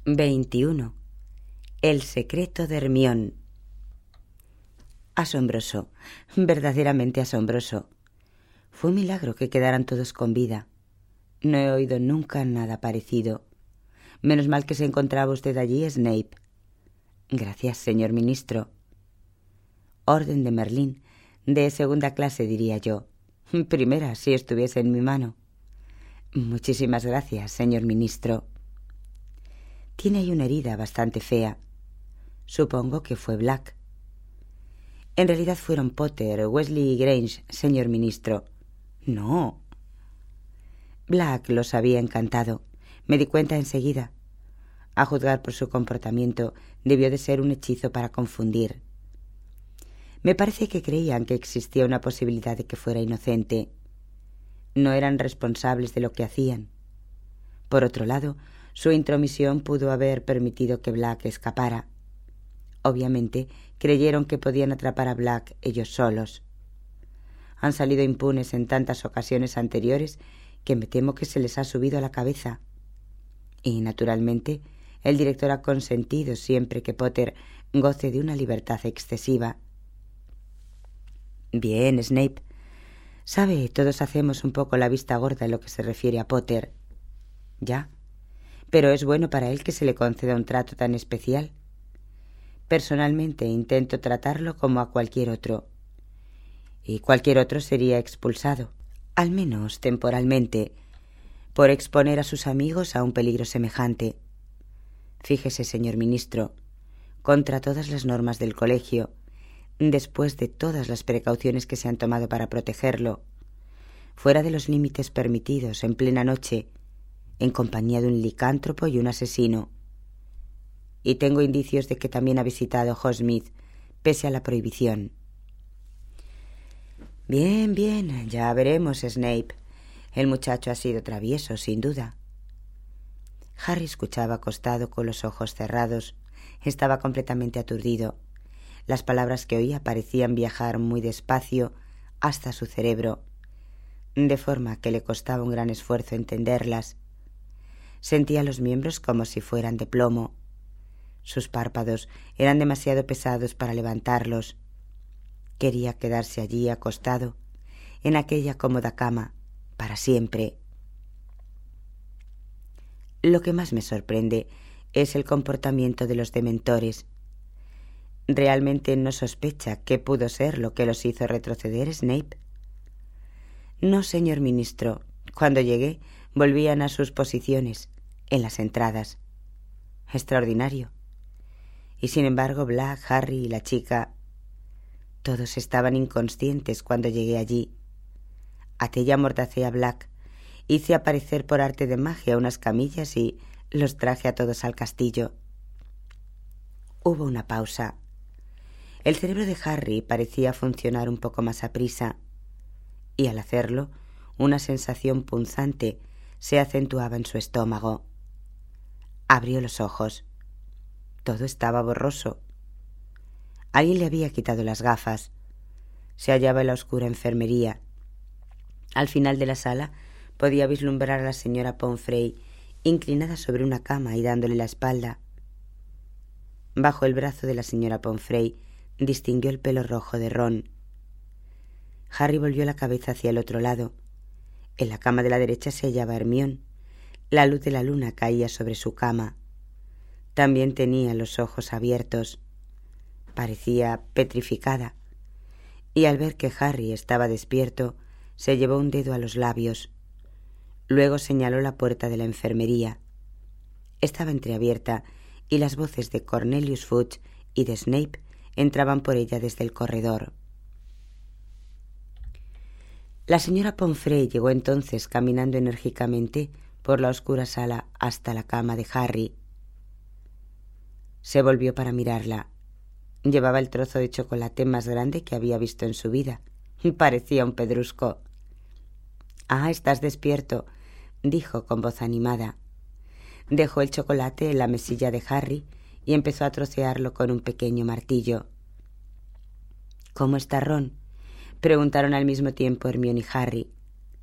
21. El secreto de Hermione. Asombroso, verdaderamente asombroso. Fue un milagro que quedaran todos con vida. No he oído nunca nada parecido. Menos mal que se encontraba usted allí, Snape. Gracias, señor ministro. Orden de Merlín, de segunda clase, diría yo. Primera, si estuviese en mi mano. Muchísimas gracias, señor ministro. Tiene ahí una herida bastante fea. Supongo que fue Black. En realidad fueron Potter, Weasley y Grange, señor ministro. No. Black los había encantado. Me di cuenta enseguida. A juzgar por su comportamiento, debió de ser un hechizo para confundir. Me parece que creían que existía una posibilidad de que fuera inocente. No eran responsables de lo que hacían. Por otro lado, su intromisión pudo haber permitido que Black escapara. Obviamente, creyeron que podían atrapar a Black ellos solos. Han salido impunes en tantas ocasiones anteriores que me temo que se les ha subido a la cabeza. Y, naturalmente, el director ha consentido siempre que Potter goce de una libertad excesiva. Bien, Snape. Sabe, todos hacemos un poco la vista gorda en lo que se refiere a Potter. Ya. Pero es bueno para él que se le conceda un trato tan especial. Personalmente intento tratarlo como a cualquier otro. Y cualquier otro sería expulsado, al menos temporalmente, por exponer a sus amigos a un peligro semejante. Fíjese, señor ministro, contra todas las normas del colegio, después de todas las precauciones que se han tomado para protegerlo, fuera de los límites permitidos en plena noche, en compañía de un licántropo y un asesino. Y tengo indicios de que también ha visitado Hogsmeade, pese a la prohibición. Bien, bien, ya veremos, Snape. El muchacho ha sido travieso, sin duda. Harry escuchaba acostado con los ojos cerrados. Estaba completamente aturdido. Las palabras que oía parecían viajar muy despacio hasta su cerebro, de forma que le costaba un gran esfuerzo entenderlas. Sentía los miembros como si fueran de plomo. Sus párpados eran demasiado pesados para levantarlos. Quería quedarse allí acostado, en aquella cómoda cama, para siempre. Lo que más me sorprende es el comportamiento de los dementores. ¿Realmente no sospecha qué pudo ser lo que los hizo retroceder, Snape? No, señor ministro. Cuando llegué, volvían a sus posiciones, en las entradas. Extraordinario. Y sin embargo, Black, Harry y la chica, todos estaban inconscientes cuando llegué allí. Até y amordacé a Black, hice aparecer por arte de magia unas camillas y los traje a todos al castillo. Hubo una pausa. El cerebro de Harry parecía funcionar un poco más aprisa, y al hacerlo, una sensación punzante se acentuaba en su estómago. Abrió los ojos. Todo estaba borroso. Alguien le había quitado las gafas. Se hallaba en la oscura enfermería. Al final de la sala podía vislumbrar a la señora Pomfrey inclinada sobre una cama y dándole la espalda. Bajo el brazo de la señora Pomfrey distinguió el pelo rojo de Ron. Harry volvió la cabeza hacia el otro lado. En la cama de la derecha se hallaba Hermione. La luz de la luna caía sobre su cama. También tenía los ojos abiertos. Parecía petrificada. Y al ver que Harry estaba despierto, se llevó un dedo a los labios. Luego señaló la puerta de la enfermería. Estaba entreabierta y las voces de Cornelius Fudge y de Snape entraban por ella desde el corredor. La señora Pomfrey llegó entonces caminando enérgicamente por la oscura sala hasta la cama de Harry. Se volvió para mirarla. Llevaba el trozo de chocolate más grande que había visto en su vida. Parecía un pedrusco. «Ah, estás despierto», dijo con voz animada. Dejó el chocolate en la mesilla de Harry y empezó a trocearlo con un pequeño martillo. «¿Cómo está Ron?», preguntaron al mismo tiempo Hermione y Harry.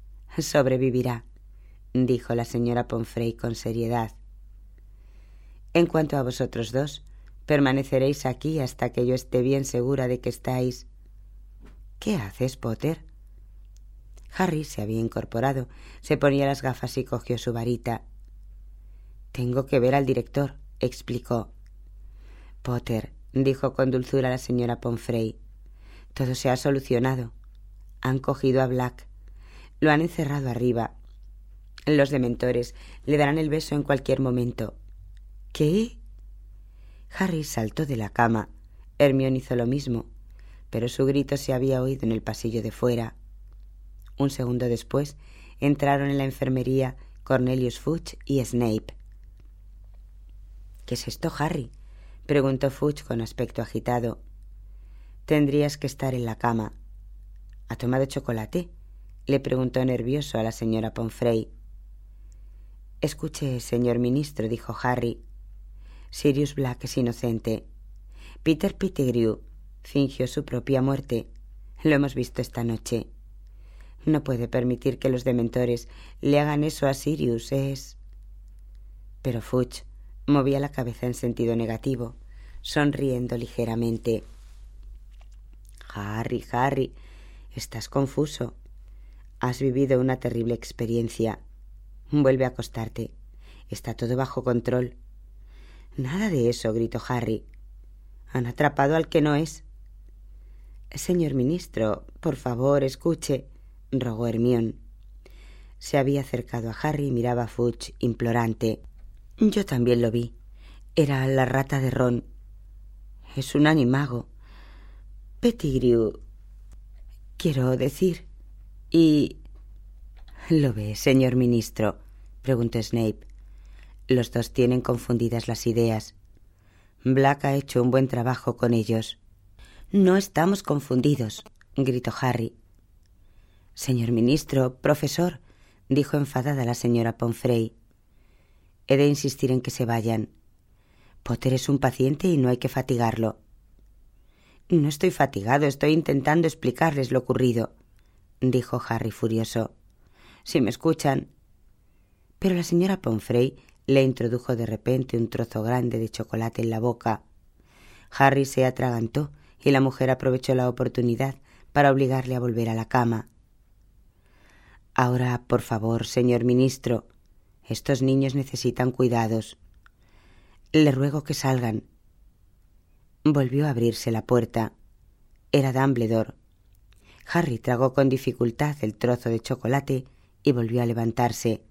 «Sobrevivirá», dijo la señora Pomfrey con seriedad. En cuanto a vosotros dos, permaneceréis aquí hasta que yo esté bien segura de que estáis... ¿Qué haces, Potter? Harry se había incorporado, se ponía las gafas y cogió su varita. Tengo que ver al director, explicó. Potter, dijo con dulzura la señora Pomfrey, todo se ha solucionado. Han cogido a Black. Lo han encerrado arriba. Los dementores le darán el beso en cualquier momento. ¿Qué? Harry saltó de la cama. Hermione hizo lo mismo, pero su grito se había oído en el pasillo de fuera. Un segundo después entraron en la enfermería Cornelius Fudge y Snape. ¿Qué es esto, Harry?, preguntó Fudge con aspecto agitado. Tendrías que estar en la cama. ¿Ha tomado chocolate?, le preguntó nervioso a la señora Pomfrey. Escuche, señor ministro, dijo Harry. Sirius Black es inocente. Peter Pettigrew fingió su propia muerte. Lo hemos visto esta noche. No puede permitir que los dementores le hagan eso a Sirius, es... Pero Fudge movía la cabeza en sentido negativo, sonriendo ligeramente. Harry, estás confuso. Has vivido una terrible experiencia. Vuelve a acostarte. Está todo bajo control. Nada de eso, gritó Harry. Han atrapado al que no es. Señor ministro, por favor, escuche, rogó Hermione. Se había acercado a Harry y miraba a Fudge implorante. Yo también lo vi. Era la rata de Ron. Es un animago. Pettigrew, quiero decir. Y... ¿Lo ve, señor ministro?, preguntó Snape. Los dos tienen confundidas las ideas. Black ha hecho un buen trabajo con ellos. No estamos confundidos, gritó Harry. Señor ministro, profesor, dijo enfadada la señora Pomfrey. He de insistir en que se vayan. Potter es un paciente y no hay que fatigarlo. No estoy fatigado, estoy intentando explicarles lo ocurrido, dijo Harry furioso. Si me escuchan... Pero la señora Pomfrey le introdujo de repente un trozo grande de chocolate en la boca. Harry se atragantó y la mujer aprovechó la oportunidad para obligarle a volver a la cama. Ahora, por favor, señor ministro, estos niños necesitan cuidados. Le ruego que salgan. Volvió a abrirse la puerta. Era Dumbledore. Harry tragó con dificultad el trozo de chocolate y volvió a levantarse.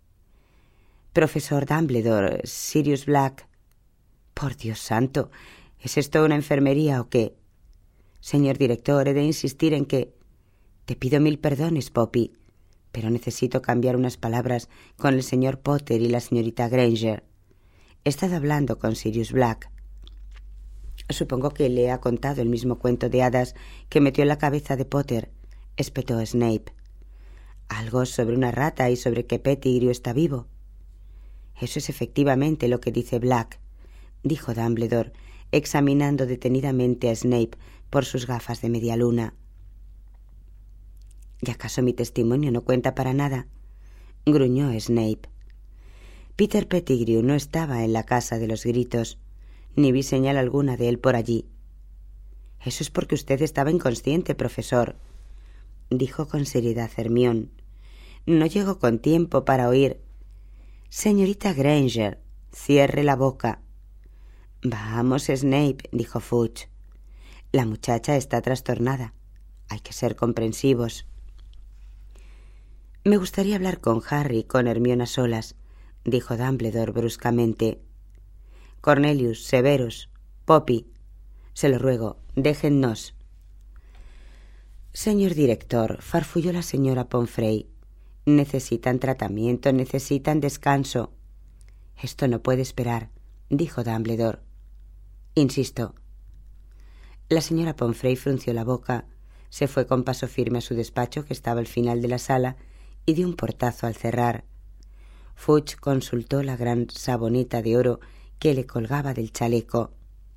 Profesor Dumbledore, Sirius Black. Por Dios santo, ¿es esto una enfermería o qué? Señor director, he de insistir en que... Te pido 1000 perdones, Poppy, pero necesito cambiar unas palabras con el señor Potter y la señorita Granger. He estado hablando con Sirius Black. Supongo que le ha contado el mismo cuento de hadas que metió en la cabeza de Potter, espetó Snape. Algo sobre una rata y sobre que Pettigrew está vivo. Eso es efectivamente lo que dice Black, dijo Dumbledore, examinando detenidamente a Snape por sus gafas de media luna. ¿Y acaso mi testimonio no cuenta para nada?, gruñó Snape. Peter Pettigrew no estaba en la casa de los gritos, ni vi señal alguna de él por allí. Eso es porque usted estaba inconsciente, profesor, dijo con seriedad Hermione. No llegó con tiempo para oír. Señorita Granger, cierre la boca. Vamos, Snape, dijo Fudge. La muchacha está trastornada. Hay que ser comprensivos. Me gustaría hablar con Harry y con Hermione a solas, dijo Dumbledore bruscamente. Cornelius, Severus, Poppy, se lo ruego, déjennos. Señor director, farfulló la señora Pomfrey, necesitan tratamiento, necesitan descanso. Esto no puede esperar, dijo Dumbledore. Insisto. La señora Pomfrey frunció la boca, se fue con paso firme a su despacho, que estaba al final de la sala, y dio un portazo al cerrar. Fudge consultó la gran saboneta de oro que le colgaba del chaleco.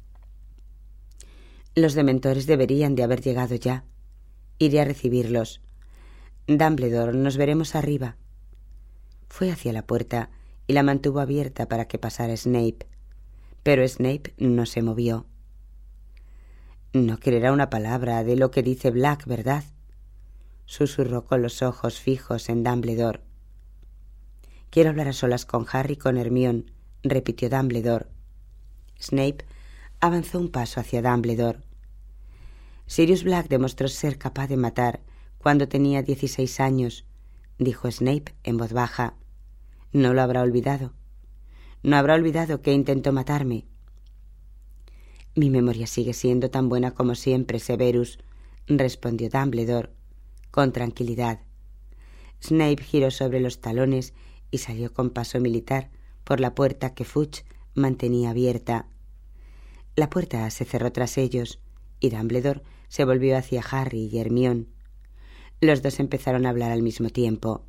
Los dementores deberían de haber llegado ya. Iré a recibirlos. Dumbledore, nos veremos arriba. Fue hacia la puerta y la mantuvo abierta para que pasara Snape. Pero Snape no se movió. «No creerá una palabra de lo que dice Black, ¿verdad?», susurró con los ojos fijos en Dumbledore. «Quiero hablar a solas con Harry y con Hermione», repitió Dumbledore. Snape avanzó un paso hacia Dumbledore. «Sirius Black demostró ser capaz de matar cuando tenía 16 años», dijo Snape en voz baja. «No lo habrá olvidado. No habrá olvidado que intentó matarme». «Mi memoria sigue siendo tan buena como siempre, Severus», respondió Dumbledore con tranquilidad. Snape giró sobre los talones y salió con paso militar por la puerta que Fudge mantenía abierta. La puerta se cerró tras ellos y Dumbledore se volvió hacia Harry y Hermione. Los dos empezaron a hablar al mismo tiempo.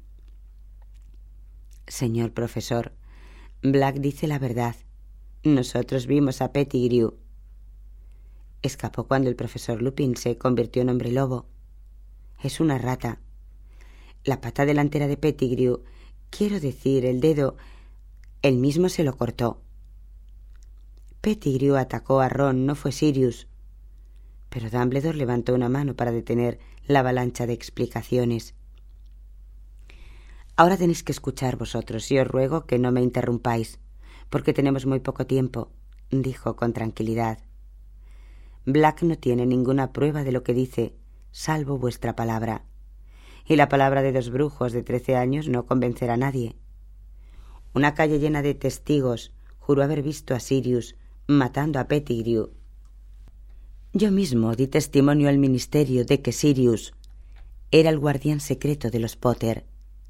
«Señor profesor, Black dice la verdad. Nosotros vimos a Pettigrew. Escapó cuando el profesor Lupin se convirtió en hombre lobo. Es una rata. La pata delantera de Pettigrew, quiero decir, el dedo, él mismo se lo cortó. Pettigrew atacó a Ron, no fue Sirius». Pero Dumbledore levantó una mano para detener la avalancha de explicaciones. «Ahora tenéis que escuchar vosotros y os ruego que no me interrumpáis, porque tenemos muy poco tiempo», dijo con tranquilidad. «Black no tiene ninguna prueba de lo que dice, salvo vuestra palabra. Y la palabra de 2 brujos de 13 años no convencerá a nadie. Una calle llena de testigos juró haber visto a Sirius matando a Pettigrew. Yo mismo di testimonio al ministerio de que Sirius era el guardián secreto de los Potter».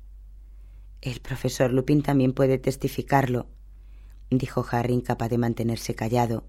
«El profesor Lupin también puede testificarlo», dijo Harry, incapaz de mantenerse callado.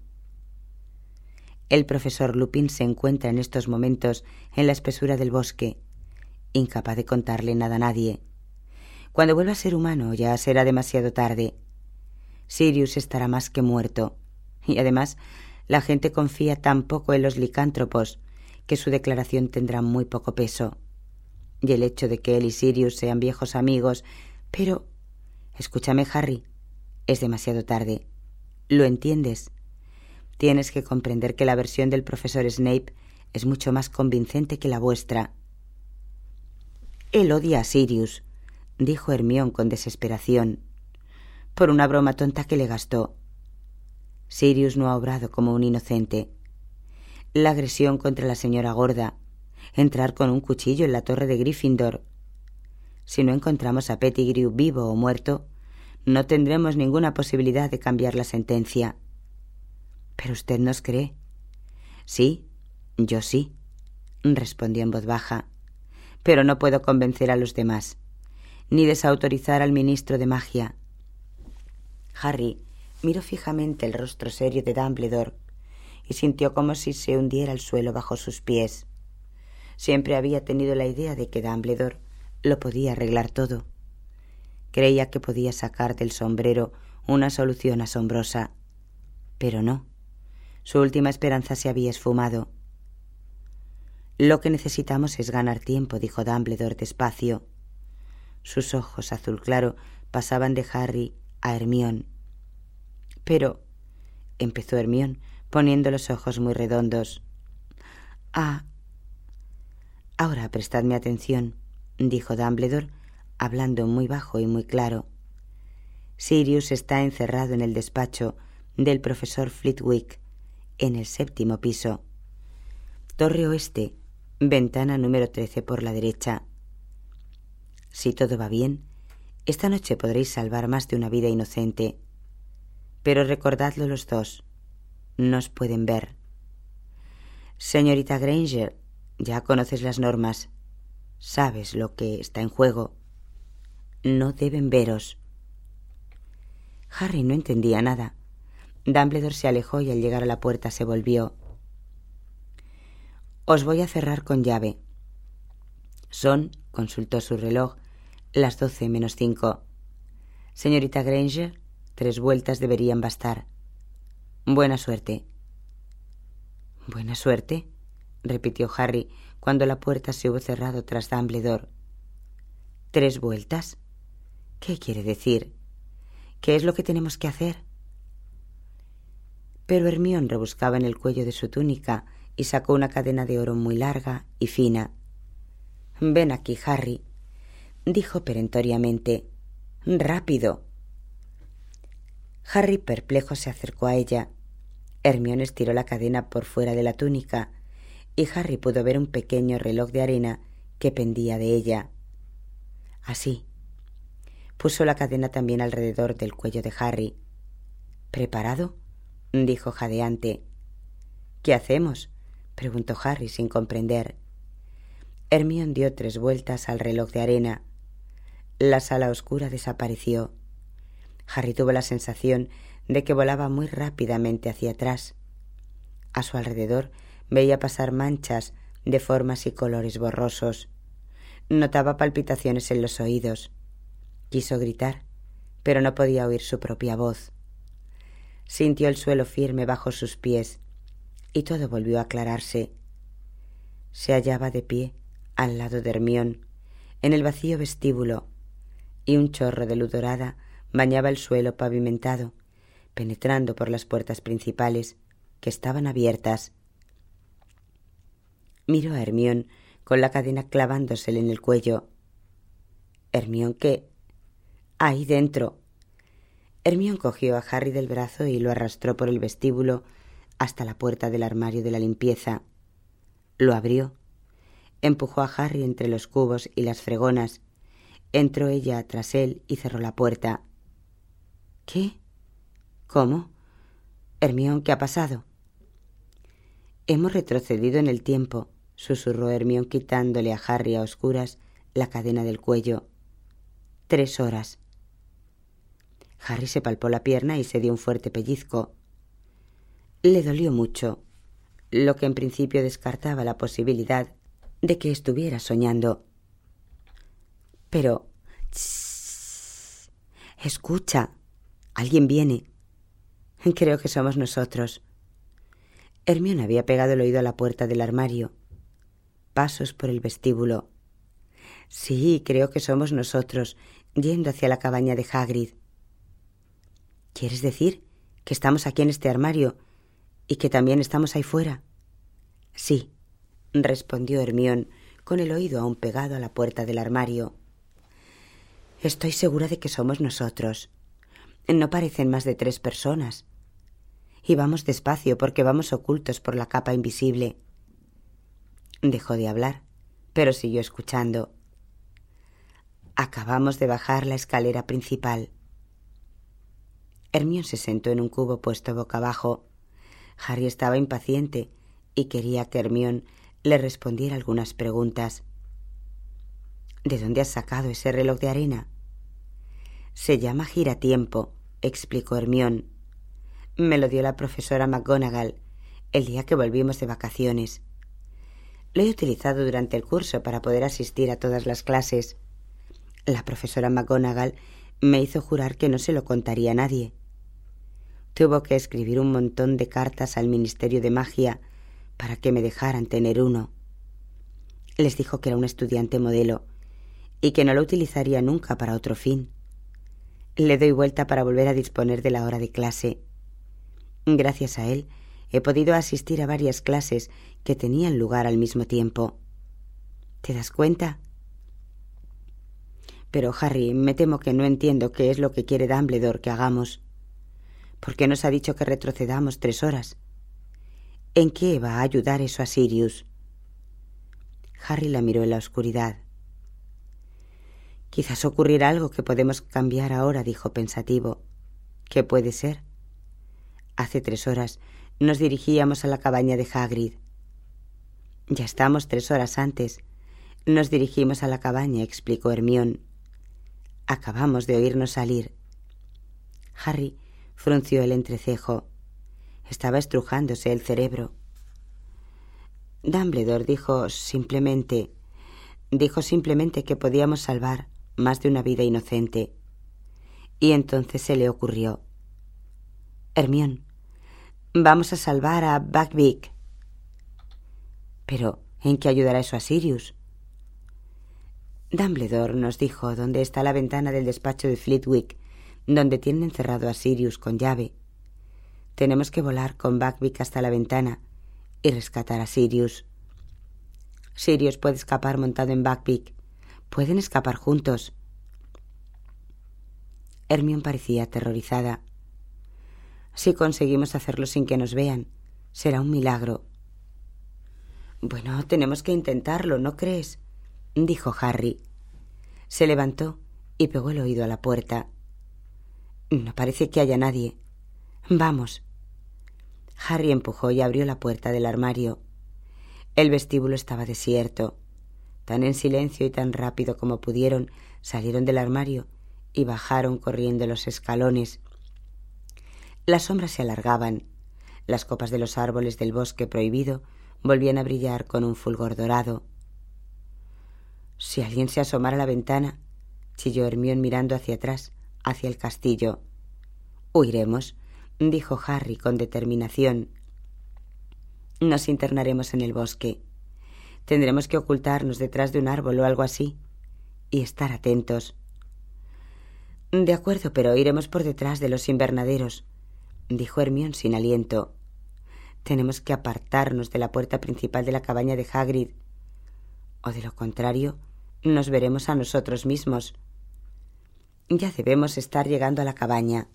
«El profesor Lupin se encuentra en estos momentos en la espesura del bosque, incapaz de contarle nada a nadie. Cuando vuelva a ser humano ya será demasiado tarde. Sirius estará más que muerto, y además la gente confía tan poco en los licántropos que su declaración tendrá muy poco peso. Y el hecho de que él y Sirius sean viejos amigos... Pero... escúchame, Harry, es demasiado tarde. ¿Lo entiendes? Tienes que comprender que la versión del profesor Snape es mucho más convincente que la vuestra». «Él odia a Sirius», dijo Hermione con desesperación, «por una broma tonta que le gastó. Sirius no ha obrado como un inocente. La agresión contra la señora gorda, entrar con un cuchillo en la torre de Gryffindor. Si no encontramos a Pettigrew vivo o muerto, no tendremos ninguna posibilidad de cambiar la sentencia». «¿Pero usted nos cree?» «Sí, yo sí», respondió en voz baja, «pero no puedo convencer a los demás, ni desautorizar al ministro de magia». Harry miró fijamente el rostro serio de Dumbledore y sintió como si se hundiera el suelo bajo sus pies. Siempre había tenido la idea de que Dumbledore lo podía arreglar todo. Creía que podía sacar del sombrero una solución asombrosa. Pero no. Su última esperanza se había esfumado. «Lo que necesitamos es ganar tiempo», dijo Dumbledore despacio. Sus ojos azul claro pasaban de Harry a Hermione. «Pero», empezó Hermione, poniendo los ojos muy redondos. «Ahora prestadme atención», dijo Dumbledore, hablando muy bajo y muy claro. «Sirius está encerrado en el despacho del profesor Flitwick, en el 7º piso. Torre oeste, ventana número 13 por la derecha. Si todo va bien, esta noche podréis salvar más de una vida inocente. Pero recordadlo los dos, no os pueden ver. Señorita Granger, ya conoces las normas. Sabes lo que está en juego. No deben veros». Harry no entendía nada. Dumbledore se alejó y al llegar a la puerta se volvió. «Os voy a cerrar con llave. Son», consultó su reloj, «las 12 menos 5. Señorita Granger, 3 vueltas deberían bastar. Buena suerte». «¿Buena suerte?», repitió Harry cuando la puerta se hubo cerrado tras Dumbledore. «¿3 vueltas? ¿Qué quiere decir? ¿Qué es lo que tenemos que hacer?». Pero Hermione rebuscaba en el cuello de su túnica y sacó una cadena de oro muy larga y fina. «Ven aquí, Harry», dijo perentoriamente. «¡Rápido!». Harry, perplejo, se acercó a ella. Hermione estiró la cadena por fuera de la túnica y Harry pudo ver un pequeño reloj de arena que pendía de ella. Así. Puso la cadena también alrededor del cuello de Harry. «¿Preparado?», dijo jadeante. «¿Qué hacemos?», preguntó Harry sin comprender. Hermione dio 3 vueltas al reloj de arena. La sala oscura desapareció. Harry tuvo la sensación de que volaba muy rápidamente hacia atrás. A su alrededor veía pasar manchas de formas y colores borrosos. Notaba palpitaciones en los oídos. Quiso gritar, pero no podía oír su propia voz. Sintió el suelo firme bajo sus pies y todo volvió a aclararse. Se hallaba de pie al lado de Hermione, en el vacío vestíbulo, y un chorro de luz dorada bañaba el suelo pavimentado, penetrando por las puertas principales, que estaban abiertas. Miró a Hermione con la cadena clavándosele en el cuello. «Hermione, ¿qué? Ahí dentro». Hermione cogió a Harry del brazo y lo arrastró por el vestíbulo hasta la puerta del armario de la limpieza. Lo abrió. Empujó a Harry entre los cubos y las fregonas. Entró ella tras él y cerró la puerta. «¿Qué? ¿Cómo? Hermione, ¿qué ha pasado?». «Hemos retrocedido en el tiempo», susurró Hermione quitándole a Harry a oscuras la cadena del cuello. 3 horas. Harry se palpó la pierna y se dio un fuerte pellizco. Le dolió mucho, lo que en principio descartaba la posibilidad de que estuviera soñando. Pero... ¡Shh! Escucha, alguien viene. Creo que somos nosotros. Hermione había pegado el oído a la puerta del armario. Pasos por el vestíbulo. Sí, creo que somos nosotros, yendo hacia la cabaña de Hagrid. ¿Quieres decir que estamos aquí en este armario y que también estamos ahí fuera? Sí, respondió Hermione, con el oído aún pegado a la puerta del armario. Estoy segura de que somos nosotros. No parecen más de 3 personas. Y vamos despacio porque vamos ocultos por la capa invisible. Dejó de hablar, pero siguió escuchando. Acabamos de bajar la escalera principal. Hermione se sentó en un cubo puesto boca abajo. Harry estaba impaciente y quería que Hermione le respondiera algunas preguntas. ¿De dónde has sacado ese reloj de arena? Se llama giratiempo, explicó Hermione. Me lo dio la profesora McGonagall el día que volvimos de vacaciones. Lo he utilizado durante el curso para poder asistir a todas las clases. La profesora McGonagall me hizo jurar que no se lo contaría a nadie. Tuvo que escribir un montón de cartas al Ministerio de Magia para que me dejaran tener uno. Les dijo que era un estudiante modelo y que no lo utilizaría nunca para otro fin. Le doy vuelta para volver a disponer de la hora de clase. Gracias a él he podido asistir a varias clases que tenían lugar al mismo tiempo. ¿Te das cuenta? Pero, Harry, me temo que no entiendo qué es lo que quiere Dumbledore que hagamos. ¿Por qué nos ha dicho que retrocedamos 3 horas? ¿En qué va a ayudar eso a Sirius? Harry la miró en la oscuridad. Quizás ocurrirá algo que podemos cambiar ahora, dijo pensativo. ¿Qué puede ser? Hace 3 horas nos dirigíamos a la cabaña de Hagrid. Ya estamos 3 horas antes. Nos dirigimos a la cabaña, explicó Hermione. Acabamos de oírnos salir. Harry frunció el entrecejo. Estaba estrujándose el cerebro. Dumbledore dijo simplemente que podíamos salvar más de una vida inocente. Y entonces se le ocurrió. Hermione, vamos a salvar a Buckbeak. Pero, ¿en qué ayudará eso a Sirius? Dumbledore nos dijo dónde está la ventana del despacho de Flitwick, donde tienen encerrado a Sirius con llave. Tenemos que volar con Buckbeak hasta la ventana y rescatar a Sirius. Sirius puede escapar montado en Buckbeak. Pueden escapar juntos. Hermione parecía aterrorizada. Si conseguimos hacerlo sin que nos vean, será un milagro. Bueno, tenemos que intentarlo, ¿no crees?, dijo Harry. Se levantó y pegó el oído a la puerta. No parece que haya nadie. Vamos. Harry empujó y abrió la puerta del armario. El vestíbulo estaba desierto. Tan en silencio y tan rápido como pudieron, salieron del armario y bajaron corriendo los escalones. Las sombras se alargaban. Las copas de los árboles del bosque prohibido volvían a brillar con un fulgor dorado. Si alguien se asomara a la ventana, chilló Hermione mirando hacia atrás, hacia el castillo. Huiremos, dijo Harry con determinación. Nos internaremos en el bosque. Tendremos que ocultarnos detrás de un árbol o algo así y estar atentos. De acuerdo, pero iremos por detrás de los invernaderos, dijo Hermione sin aliento. Tenemos que apartarnos de la puerta principal de la cabaña de Hagrid, o de lo contrario, nos veremos a nosotros mismos. Ya debemos estar llegando a la cabaña.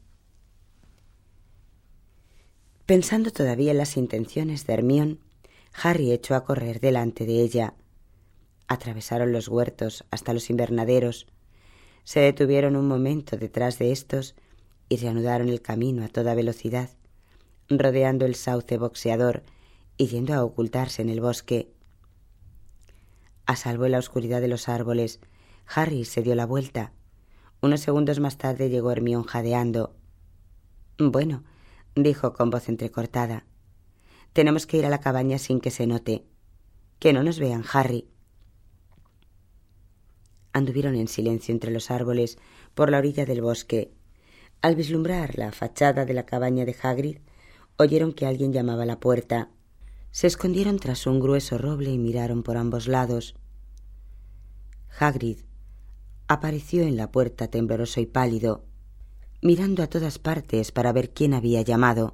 Pensando todavía en las intenciones de Hermione, Harry echó a correr delante de ella. Atravesaron los huertos hasta los invernaderos. Se detuvieron un momento detrás de estos y reanudaron el camino a toda velocidad, rodeando el sauce boxeador y yendo a ocultarse en el bosque. A salvo en la oscuridad de los árboles, Harry se dio la vuelta. Unos segundos más tarde llegó Hermione jadeando. Bueno, dijo con voz entrecortada, tenemos que ir a la cabaña sin que se note. Que no nos vean, Harry. Anduvieron en silencio entre los árboles por la orilla del bosque. Al vislumbrar la fachada de la cabaña de Hagrid, oyeron que alguien llamaba a la puerta. Se escondieron tras un grueso roble y miraron por ambos lados. Hagrid apareció en la puerta tembloroso y pálido, mirando a todas partes para ver quién había llamado.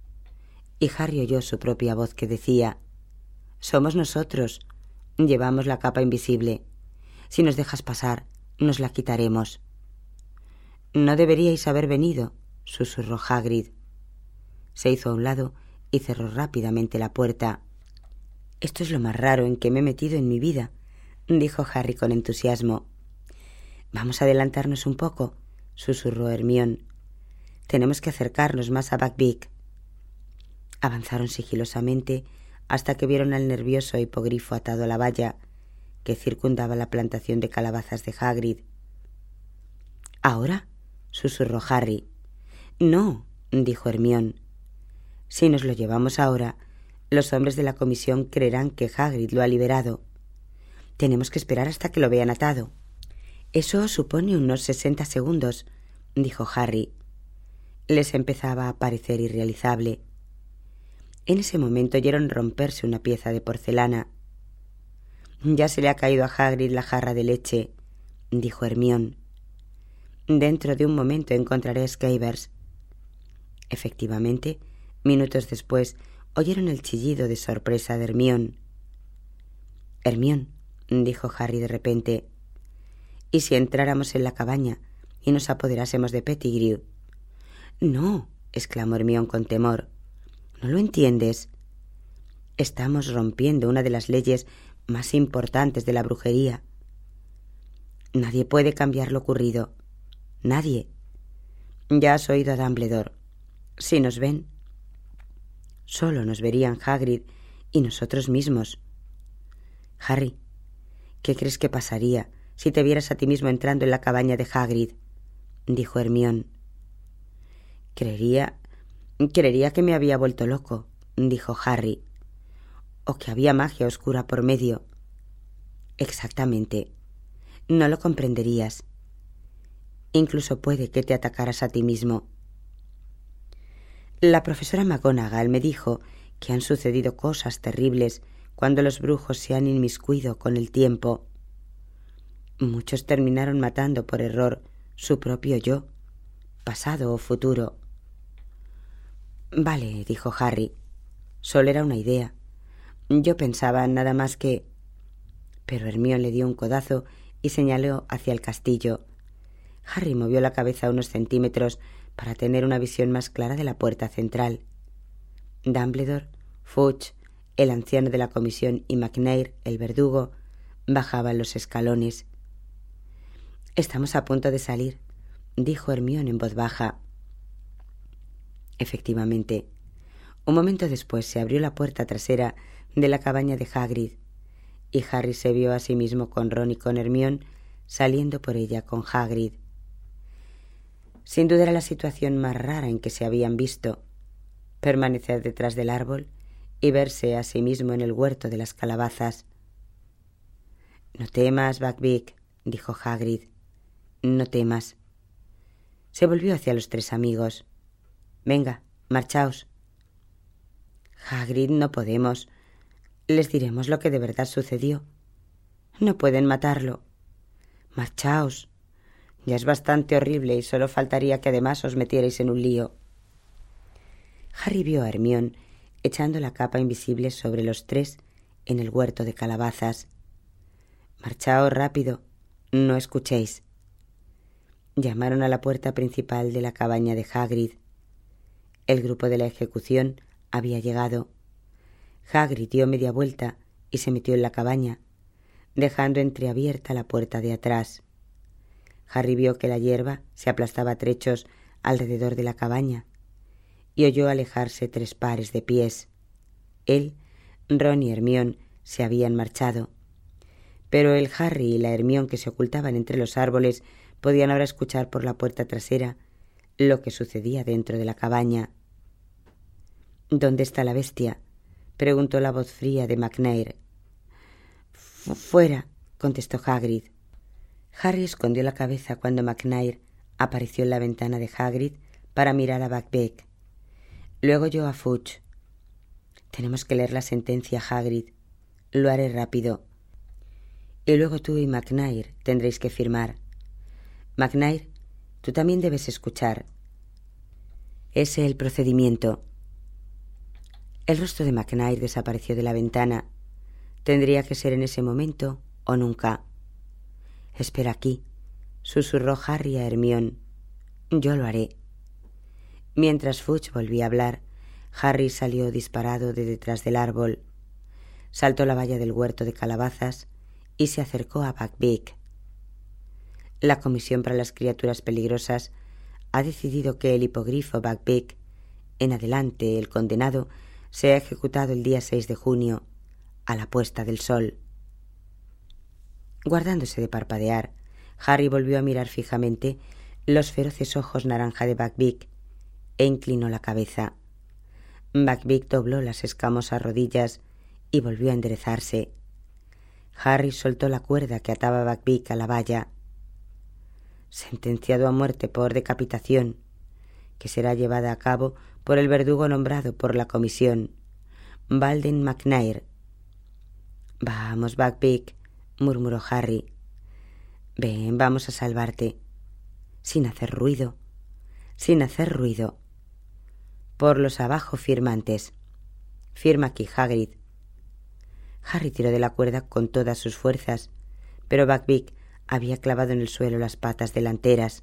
Y Harry oyó su propia voz que decía: «Somos nosotros. Llevamos la capa invisible. Si nos dejas pasar, nos la quitaremos». «No deberíais haber venido», susurró Hagrid. Se hizo a un lado y cerró rápidamente la puerta. «Esto es lo más raro en que me he metido en mi vida», dijo Harry con entusiasmo. «Vamos a adelantarnos un poco», susurró Hermione. «Tenemos que acercarnos más a Buckbeak». Avanzaron sigilosamente hasta que vieron al nervioso hipogrifo atado a la valla que circundaba la plantación de calabazas de Hagrid. «¿Ahora?», susurró Harry. «No», dijo Hermione. «Si nos lo llevamos ahora, los hombres de la comisión creerán que Hagrid lo ha liberado. Tenemos que esperar hasta que lo vean atado». «Eso supone unos 60 segundos», dijo Harry. Les empezaba a parecer irrealizable. En ese momento oyeron romperse una pieza de porcelana. «Ya se le ha caído a Hagrid la jarra de leche», dijo Hermione. «Dentro de un momento encontraré a Scabbers». Efectivamente, minutos después, oyeron el chillido de sorpresa de Hermione. «Hermione», dijo Harry de repente, «¿y si entráramos en la cabaña y nos apoderásemos de Pettigrew?» «No», exclamó Hermione con temor. «¿No lo entiendes? Estamos rompiendo una de las leyes más importantes de la brujería. Nadie puede cambiar lo ocurrido. Nadie. Ya has oído a Dumbledore. Si nos ven, solo nos verían Hagrid y nosotros mismos. Harry, ¿qué crees que pasaría si te vieras a ti mismo entrando en la cabaña de Hagrid?», dijo Hermione. Creería que me había vuelto loco», dijo Harry, «o que había magia oscura por medio». «Exactamente. No lo comprenderías. Incluso puede que te atacaras a ti mismo». «La profesora McGonagall me dijo que han sucedido cosas terribles cuando los brujos se han inmiscuido con el tiempo. Muchos terminaron matando por error su propio yo, pasado o futuro». Vale, dijo Harry. Solo era una idea. Yo pensaba nada más que... Pero Hermione le dio un codazo y señaló hacia el castillo. Harry movió la cabeza unos centímetros para tener una visión más clara de la puerta central. Dumbledore, Fudge, el anciano de la comisión y McNair, el verdugo, bajaban los escalones. «Estamos a punto de salir», dijo Hermione en voz baja. Efectivamente, un momento después se abrió la puerta trasera de la cabaña de Hagrid y Harry se vio a sí mismo con Ron y con Hermione saliendo por ella con Hagrid. Sin duda era la situación más rara en que se habían visto: permanecer detrás del árbol y verse a sí mismo en el huerto de las calabazas. «No temas, Buckbeak», dijo Hagrid. «No temas». Se volvió hacia los tres amigos. «Venga, marchaos». «Hagrid, no podemos. Les diremos lo que de verdad sucedió. No pueden matarlo. Marchaos. Ya es bastante horrible y solo faltaría que además os metierais en un lío». Harry vio a Hermione echando la capa invisible sobre los tres en el huerto de calabazas. «Marchaos rápido. No escuchéis». Llamaron a la puerta principal de la cabaña de Hagrid. El grupo de la ejecución había llegado. Hagrid dio media vuelta y se metió en la cabaña, dejando entreabierta la puerta de atrás. Harry vio que la hierba se aplastaba a trechos alrededor de la cabaña y oyó alejarse 3 pares de pies. Él, Ron y Hermione se habían marchado, pero el Harry y la Hermione que se ocultaban entre los árboles podían ahora escuchar por la puerta trasera lo que sucedía dentro de la cabaña. «¿Dónde está la bestia?», preguntó la voz fría de McNair. «Fuera», contestó Hagrid. Harry escondió la cabeza cuando McNair apareció en la ventana de Hagrid para mirar a Buckbeak. Luego oyó a Fudge. «Tenemos que leer la sentencia, Hagrid. Lo haré rápido. Y luego tú y McNair tendréis que firmar. McNair, tú también debes escuchar. Ese es el procedimiento». El rostro de McNair desapareció de la ventana. Tendría que ser en ese momento o nunca. «Espera aquí», susurró Harry a Hermione. «Yo lo haré». Mientras Fudge volvía a hablar, Harry salió disparado de detrás del árbol. Saltó la valla del huerto de calabazas y se acercó a Buckbeak. La Comisión para las Criaturas Peligrosas ha decidido que el hipogrifo Buckbeak, en adelante el condenado, sea ejecutado el día 6 de junio, a la puesta del sol. Guardándose de parpadear, Harry volvió a mirar fijamente los feroces ojos naranja de Buckbeak e inclinó la cabeza. Buckbeak dobló las escamosas rodillas y volvió a enderezarse. Harry soltó la cuerda que ataba a Buckbeak a la valla. «Sentenciado a muerte por decapitación, que será llevada a cabo por el verdugo nombrado por la comisión, Walden McNair». «Vamos, Buckbeak», murmuró Harry. «Ven, vamos a salvarte. Sin hacer ruido, sin hacer ruido. Por los abajo firmantes. Firma aquí, Hagrid». Harry tiró de la cuerda con todas sus fuerzas, pero Buckbeak había clavado en el suelo las patas delanteras.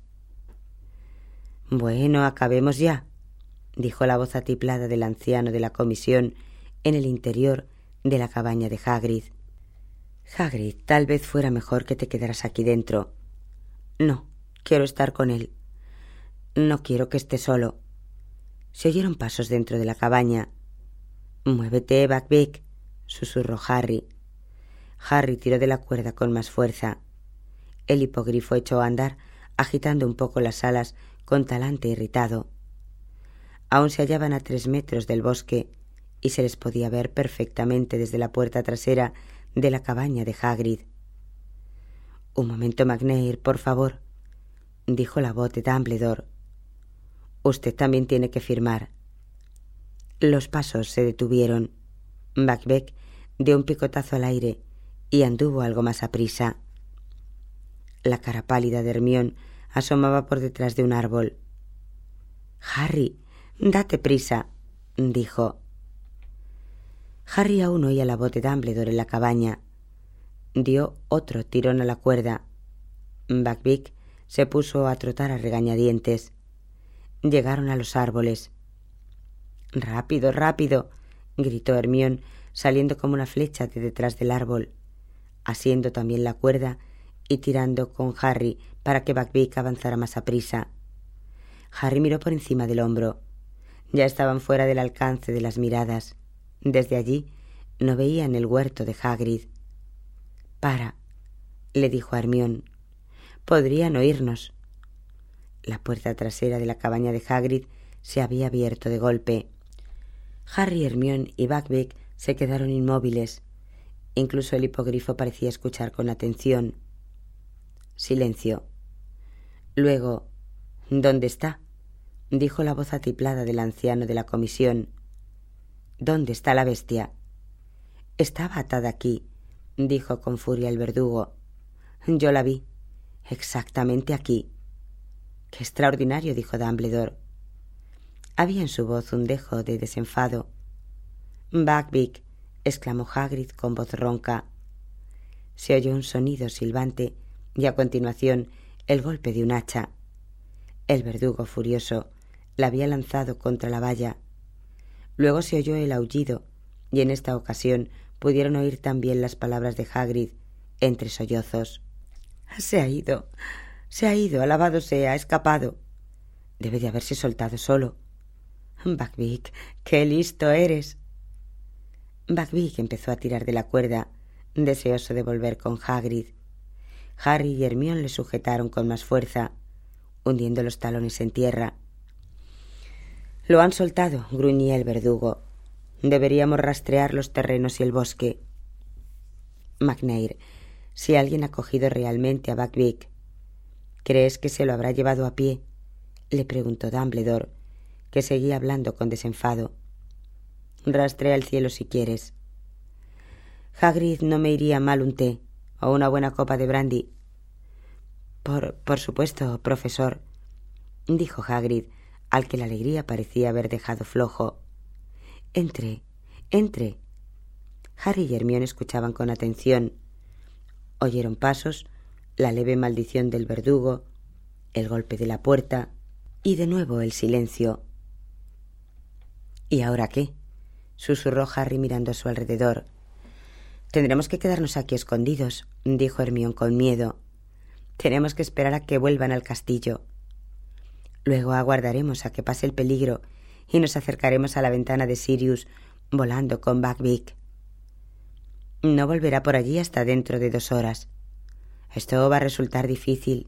«Bueno, acabemos ya», dijo la voz atiplada del anciano de la comisión en el interior de la cabaña de Hagrid. «Hagrid, tal vez fuera mejor que te quedaras aquí dentro». «No, quiero estar con él. No quiero que esté solo». Se oyeron pasos dentro de la cabaña. «Muévete, Buckbeak», susurró Harry. Harry tiró de la cuerda con más fuerza. El hipogrifo echó a andar, agitando un poco las alas con talante irritado. Aún se hallaban a 3 metros del bosque y se les podía ver perfectamente desde la puerta trasera de la cabaña de Hagrid. «Un momento, McNair, por favor», dijo la voz de Dumbledore. «Usted también tiene que firmar». Los pasos se detuvieron. Buckbeak dio un picotazo al aire y anduvo algo más aprisa. La cara pálida de Hermione asomaba por detrás de un árbol. «Harry, date prisa», dijo. Harry aún oía la voz de Dumbledore en la cabaña. Dio otro tirón a la cuerda. Buckbeak se puso a trotar a regañadientes. Llegaron a los árboles. «¡Rápido, rápido!», gritó Hermione, saliendo como una flecha de detrás del árbol, asiendo también la cuerda y tirando con Harry para que Buckbeak avanzara más aprisa. Harry miró por encima del hombro. Ya estaban fuera del alcance de las miradas. Desde allí no veían el huerto de Hagrid. «Para», le dijo a Hermione. «Podrían oírnos». La puerta trasera de la cabaña de Hagrid se había abierto de golpe. Harry, Hermione y Buckbeak se quedaron inmóviles. Incluso el hipogrifo parecía escuchar con atención. Silencio. Luego, «¿Dónde está?», dijo la voz atiplada del anciano de la comisión. «¿Dónde está la bestia?». «Estaba atada aquí», dijo con furia el verdugo. «Yo la vi. Exactamente aquí». «¡Qué extraordinario!», dijo Dumbledore. Había en su voz un dejo de desenfado. «Buckbeak», exclamó Hagrid con voz ronca. Se oyó un sonido silbante y a continuación el golpe de un hacha. El verdugo, furioso, la había lanzado contra la valla. Luego se oyó el aullido y en esta ocasión pudieron oír también las palabras de Hagrid entre sollozos. «Se ha ido, alabado sea, ha escapado. Debe de haberse soltado solo. Buckbeak, qué listo eres». Buckbeak empezó a tirar de la cuerda, deseoso de volver con Hagrid. Harry y Hermione le sujetaron con más fuerza, hundiendo los talones en tierra. «Lo han soltado», gruñía el verdugo. «Deberíamos rastrear los terrenos y el bosque». «McNair, si alguien ha cogido realmente a Buckbeak, ¿crees que se lo habrá llevado a pie?», le preguntó Dumbledore, que seguía hablando con desenfado. «Rastrea el cielo si quieres». «Hagrid, no me iría mal un té o una buena copa de brandy». Por supuesto, profesor», dijo Hagrid, al que la alegría parecía haber dejado flojo. «Entre, entre». Harry y Hermione escuchaban con atención. Oyeron pasos, la leve maldición del verdugo, el golpe de la puerta y de nuevo el silencio. «¿Y ahora qué?», susurró Harry mirando a su alrededor. «Tendremos que quedarnos aquí escondidos», dijo Hermione con miedo. «Tenemos que esperar a que vuelvan al castillo. Luego aguardaremos a que pase el peligro y nos acercaremos a la ventana de Sirius volando con Buckbeak. No volverá por allí hasta dentro de 2 horas. Esto va a resultar difícil».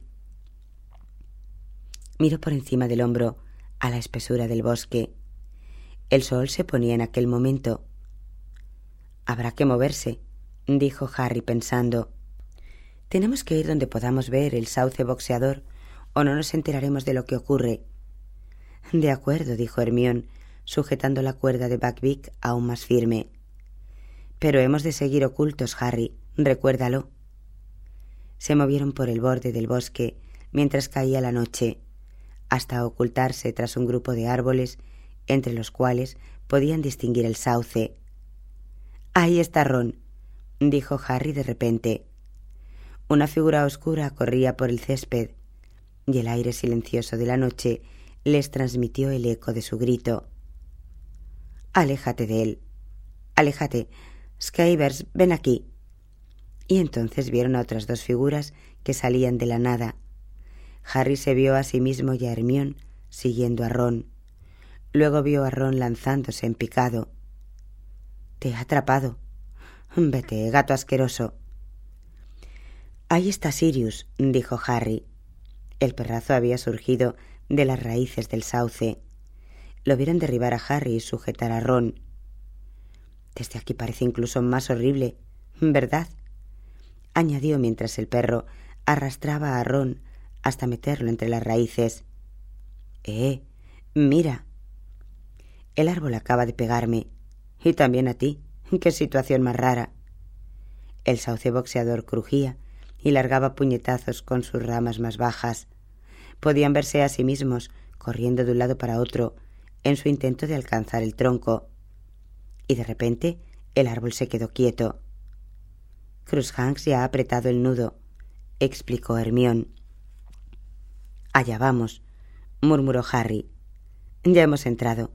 Miró por encima del hombro a la espesura del bosque. El sol se ponía en aquel momento. «Habrá que moverse», dijo Harry pensando. «Tenemos que ir donde podamos ver el sauce boxeador o no nos enteraremos de lo que ocurre». «De acuerdo», dijo Hermione, sujetando la cuerda de Buckbeak aún más firme. «Pero hemos de seguir ocultos, Harry, recuérdalo». Se movieron por el borde del bosque mientras caía la noche, hasta ocultarse tras un grupo de árboles entre los cuales podían distinguir el sauce. «Ahí está Ron», dijo Harry de repente. Una figura oscura corría por el césped y el aire silencioso de la noche les transmitió el eco de su grito. «Aléjate de él. Aléjate. Scabbers, ven aquí». Y entonces vieron a otras 2 figuras que salían de la nada. Harry se vio a sí mismo y a Hermione siguiendo a Ron. Luego vio a Ron lanzándose en picado. «Te he atrapado. Vete, gato asqueroso». «Ahí está Sirius», dijo Harry. El perrazo había surgido de las raíces del sauce. Lo vieron derribar a Harry y sujetar a Ron. «Desde aquí parece incluso más horrible, ¿verdad?», añadió mientras el perro arrastraba a Ron hasta meterlo entre las raíces. Mira. El árbol acaba de pegarme. Y también a ti. Qué situación más rara». El sauce boxeador crujía y largaba puñetazos con sus ramas más bajas. Podían verse a sí mismos corriendo de un lado para otro en su intento de alcanzar el tronco. Y de repente el árbol se quedó quieto. Cruzhanks ya ha apretado el nudo, explicó Hermione. Allá vamos, murmuró Harry. Ya hemos entrado.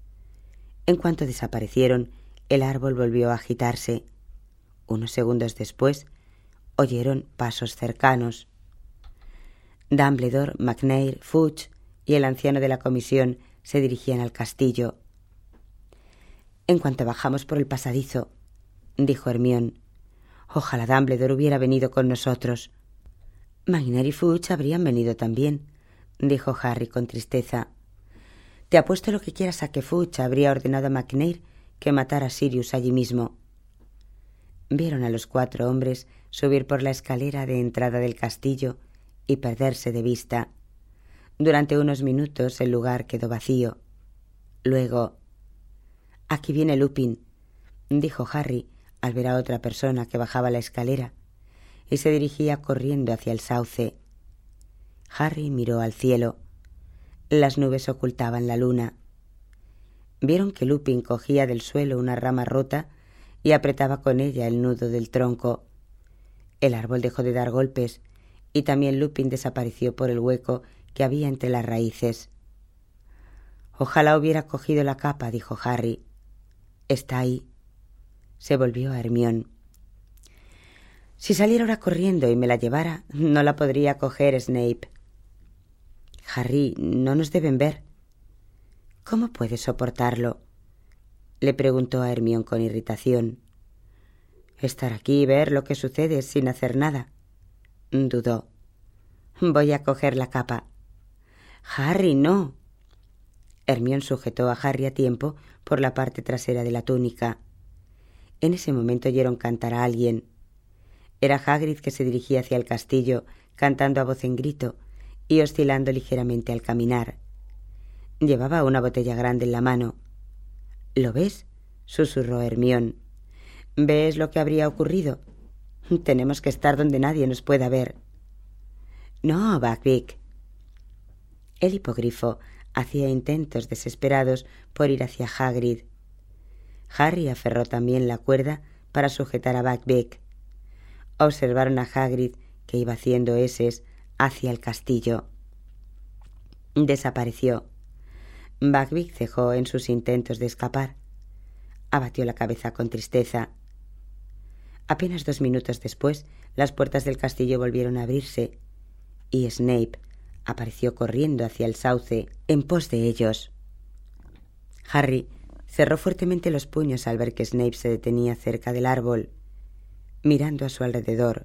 En cuanto desaparecieron, el árbol volvió a agitarse. Unos segundos después, oyeron pasos cercanos. Dumbledore, McNair, Fudge y el anciano de la comisión se dirigían al castillo. En cuanto bajamos por el pasadizo, dijo Hermione, ojalá Dumbledore hubiera venido con nosotros. McNair y Fudge habrían venido también, dijo Harry con tristeza. Te apuesto lo que quieras a que Fudge habría ordenado a McNair que matara a Sirius allí mismo. Vieron a los 4 hombres subir por la escalera de entrada del castillo y perderse de vista. Durante unos minutos el lugar quedó vacío. Luego, «Aquí viene Lupin», dijo Harry al ver a otra persona que bajaba la escalera y se dirigía corriendo hacia el sauce. Harry miró al cielo. Las nubes ocultaban la luna. Vieron que Lupin cogía del suelo una rama rota y apretaba con ella el nudo del tronco. El árbol dejó de dar golpes y también Lupin desapareció por el hueco que había entre las raíces. Ojalá hubiera cogido la capa, dijo Harry. Está ahí. Se volvió a Hermione. Si saliera ahora corriendo y me la llevara, no la podría coger Snape. Harry, no nos deben ver. ¿Cómo puedes soportarlo?, le preguntó a Hermione con irritación. Estar aquí y ver lo que sucede sin hacer nada, dudó. Voy a coger la capa. Harry, no. Hermione sujetó a Harry a tiempo por la parte trasera de la túnica. En ese momento oyeron cantar a alguien. Era Hagrid, que se dirigía hacia el castillo, cantando a voz en grito y oscilando ligeramente al caminar. Llevaba una botella grande en la mano. ¿Lo ves?, susurró Hermione. ¿Ves lo que habría ocurrido? Tenemos que estar donde nadie nos pueda ver. No, Buckbeak. El hipogrifo hacía intentos desesperados por ir hacia Hagrid. Harry aferró también la cuerda para sujetar a Buckbeak. Observaron a Hagrid, que iba haciendo eses hacia el castillo. Desapareció. Buckbeak cejó en sus intentos de escapar. Abatió la cabeza con tristeza. Apenas 2 minutos después, las puertas del castillo volvieron a abrirse y Snape apareció corriendo hacia el sauce en pos de ellos. Harry cerró fuertemente los puños al ver que Snape se detenía cerca del árbol, mirando a su alrededor.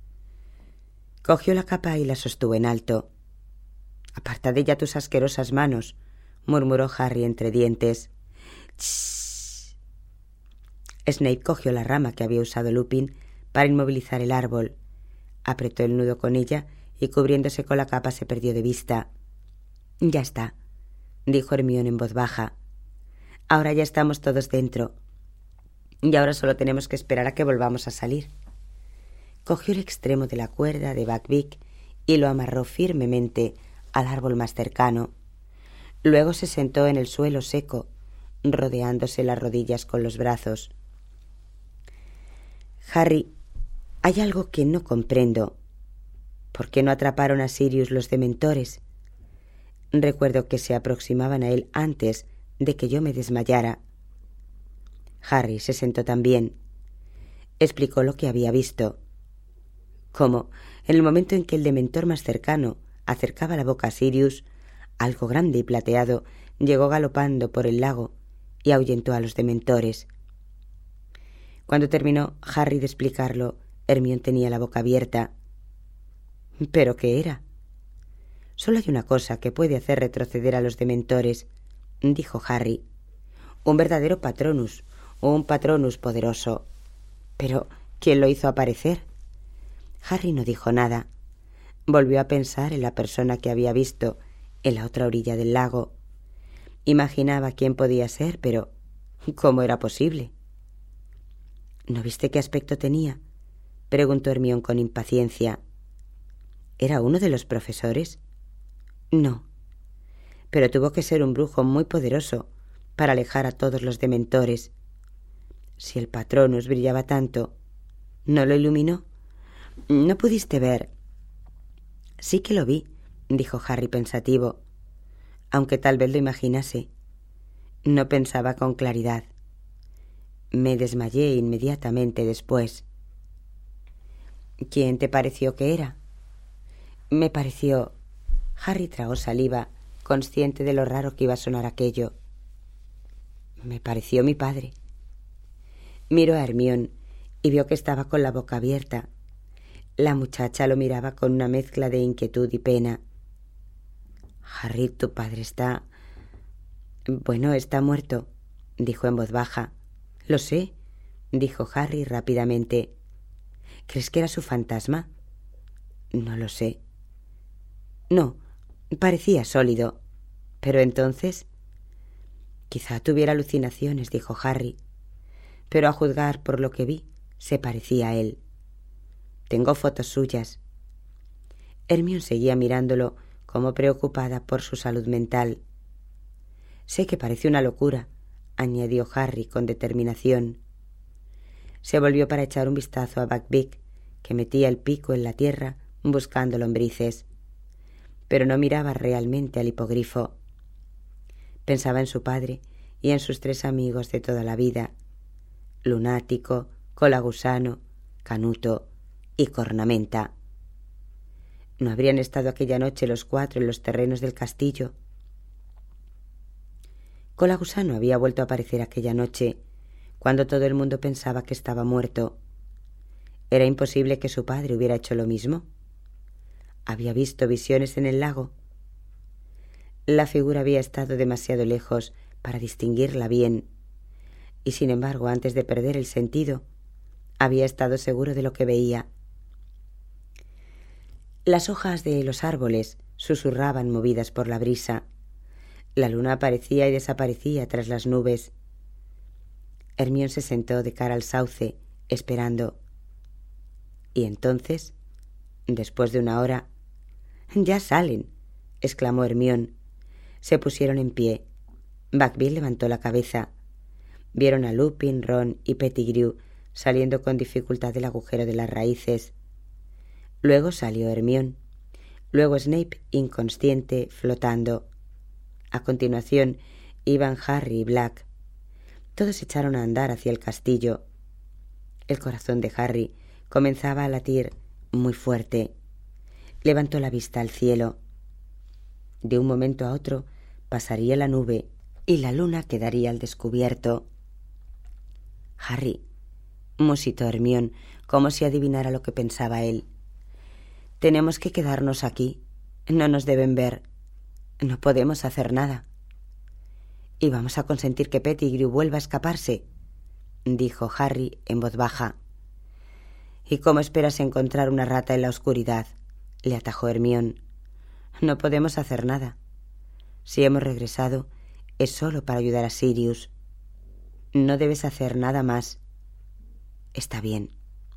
Cogió la capa y la sostuvo en alto. «Aparta de ella tus asquerosas manos», murmuró Harry entre dientes. «Shh». Snape cogió la rama que había usado Lupin para inmovilizar el árbol, apretó el nudo con ella y cubriéndose con la capa se perdió de vista. «Ya está», dijo Hermione en voz baja. «Ahora ya estamos todos dentro. Y ahora solo tenemos que esperar a que volvamos a salir». Cogió el extremo de la cuerda de Buckbeak y lo amarró firmemente al árbol más cercano. Luego se sentó en el suelo seco, rodeándose las rodillas con los brazos. «Harry, hay algo que no comprendo. ¿Por qué no atraparon a Sirius los dementores? Recuerdo que se aproximaban a él antes de que yo me desmayara». Harry se sentó también. Explicó lo que había visto. Como, en el momento en que el dementor más cercano acercaba la boca a Sirius, algo grande y plateado llegó galopando por el lago y ahuyentó a los dementores. Cuando terminó Harry de explicarlo, Hermione tenía la boca abierta. ¿Pero qué era? Solo hay una cosa que puede hacer retroceder a los dementores, dijo Harry. Un verdadero Patronus, un Patronus poderoso. Pero, ¿quién lo hizo aparecer? Harry no dijo nada. Volvió a pensar en la persona que había visto en la otra orilla del lago. Imaginaba quién podía ser, pero ¿cómo era posible? ¿No viste qué aspecto tenía?, preguntó Hermione con impaciencia. ¿Era uno de los profesores? No. pero tuvo que ser un brujo muy poderoso para alejar a todos los dementores. Si el Patronus brillaba tanto, ¿no lo iluminó? ¿No pudiste ver? Sí que lo vi, dijo Harry pensativo, aunque tal vez lo imaginase. No pensaba con claridad. Me desmayé inmediatamente después. ¿Quién te pareció que era? Me pareció... Harry tragó saliva, consciente de lo raro que iba a sonar aquello. Me pareció mi padre. Miró a Hermione y vio que estaba con la boca abierta. La muchacha lo miraba con una mezcla de inquietud y pena. Harry, tu padre está... Bueno, está muerto, dijo en voz baja. Lo sé, dijo Harry rápidamente. ¿Crees que era su fantasma? No lo sé. No, parecía sólido. Pero entonces... Quizá tuviera alucinaciones, dijo Harry. Pero a juzgar por lo que vi, se parecía a él. Tengo fotos suyas. Hermione seguía mirándolo como preocupada por su salud mental. Sé que parece una locura, añadió Harry con determinación. Se volvió para echar un vistazo a Buckbeak, que metía el pico en la tierra buscando lombrices. Pero no miraba realmente al hipogrifo. Pensaba en su padre y en sus 3 amigos de toda la vida: Lunático, Colagusano, Canuto y Cornamenta. ¿No habrían estado aquella noche los 4 en los terrenos del castillo? Colagusano había vuelto a aparecer aquella noche, cuando todo el mundo pensaba que estaba muerto. ¿Era imposible que su padre hubiera hecho lo mismo? ¿Había visto visiones en el lago? La figura había estado demasiado lejos para distinguirla bien, y sin embargo, antes de perder el sentido, había estado seguro de lo que veía. Las hojas de los árboles susurraban movidas por la brisa. La luna aparecía y desaparecía tras las nubes. Hermione se sentó de cara al sauce, esperando. Y entonces, después de una hora... «¡Ya salen!», exclamó Hermione. Se pusieron en pie. Buckbeak levantó la cabeza. Vieron a Lupin, Ron y Pettigrew saliendo con dificultad del agujero de las raíces. Luego salió Hermione. Luego Snape, inconsciente, flotando. A continuación iban Harry y Black. Todos echaron a andar hacia el castillo. El corazón de Harry comenzaba a latir muy fuerte. Levantó la vista al cielo. De un momento a otro pasaría la nube y la luna quedaría al descubierto. Harry, musitó Hermione, como si adivinara lo que pensaba él. Tenemos que quedarnos aquí. No nos deben ver. No podemos hacer nada. ¿Y vamos a consentir que Pettigrew vuelva a escaparse?, dijo Harry en voz baja. ¿Y cómo esperas encontrar una rata en la oscuridad?, le atajó Hermione. No podemos hacer nada. Si hemos regresado, es solo para ayudar a Sirius. No debes hacer nada más. Está bien.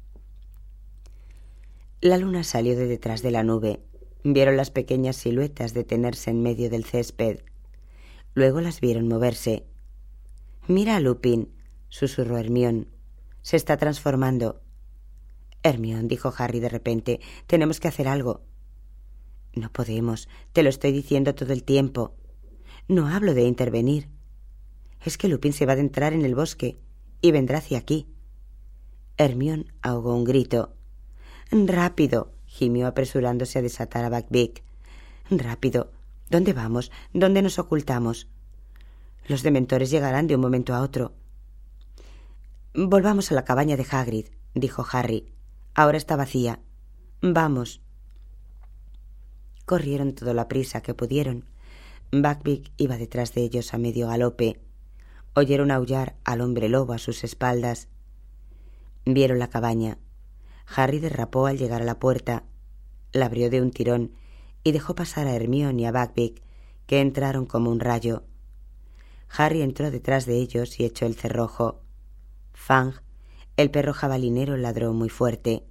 La luna salió de detrás de la nube. Vieron las pequeñas siluetas detenerse en medio del césped. Luego las vieron moverse. «Mira a Lupin», susurró Hermione. «Se está transformando». «Hermione», dijo Harry de repente, «tenemos que hacer algo». «No podemos, te lo estoy diciendo todo el tiempo. No hablo de intervenir. Es que Lupin se va a adentrar en el bosque y vendrá hacia aquí». Hermione ahogó un grito. «¡Rápido!», gimió apresurándose a desatar a Buckbeak. «¡Rápido! ¿Dónde vamos? ¿Dónde nos ocultamos? Los dementores llegarán de un momento a otro». «Volvamos a la cabaña de Hagrid», dijo Harry. «Ahora está vacía. Vamos». Corrieron toda la prisa que pudieron. Buckbeak iba detrás de ellos a medio galope. Oyeron aullar al hombre lobo a sus espaldas. Vieron la cabaña. Harry derrapó al llegar a la puerta. La abrió de un tirón y dejó pasar a Hermione y a Buckbeak, que entraron como un rayo. Harry entró detrás de ellos y echó el cerrojo. Fang, el perro jabalinero, ladró muy fuerte.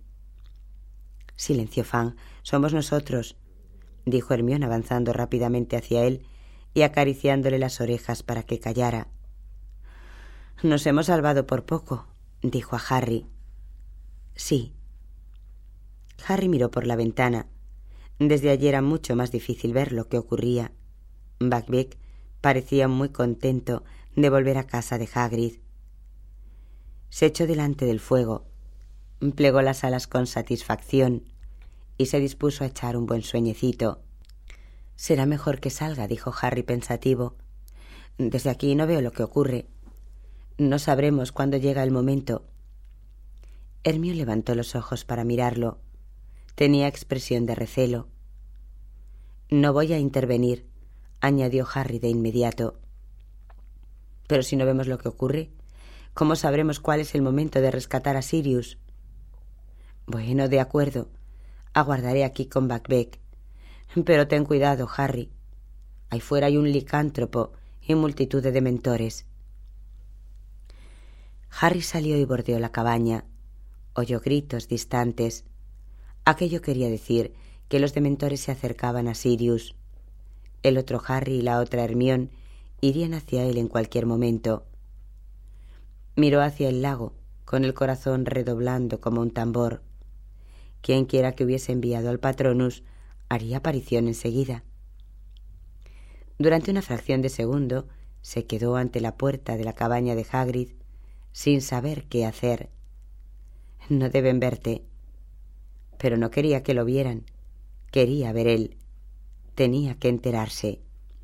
«Silencio, Fang, somos nosotros», dijo Hermione avanzando rápidamente hacia él y acariciándole las orejas para que callara. «Nos hemos salvado por poco», dijo a Harry. «Sí». Harry miró por la ventana. Desde allí era mucho más difícil ver lo que ocurría. Buckbeak parecía muy contento de volver a casa de Hagrid. Se echó delante del fuego, plegó las alas con satisfacción y se dispuso a echar un buen sueñecito. «Será mejor que salga», dijo Harry pensativo. «Desde aquí no veo lo que ocurre. No sabremos cuándo llega el momento». Hermione levantó los ojos para mirarlo. Tenía expresión de recelo. «No voy a intervenir», añadió Harry de inmediato. «Pero si no vemos lo que ocurre, ¿cómo sabremos cuál es el momento de rescatar a Sirius?» «Bueno, de acuerdo. Aguardaré aquí con Buckbeak. Pero ten cuidado, Harry. Ahí fuera hay un licántropo y multitud de dementores». Harry salió y bordeó la cabaña. Oyó gritos distantes. Aquello quería decir que los dementores se acercaban a Sirius. El otro Harry y la otra Hermione irían hacia él en cualquier momento. Miró hacia el lago, con el corazón redoblando como un tambor. Quienquiera que hubiese enviado al Patronus haría aparición enseguida. Durante una fracción de segundo se quedó ante la puerta de la cabaña de Hagrid sin saber qué hacer. «No deben verte». Pero no quería que lo vieran. Quería ver él. Tenía que enterarse.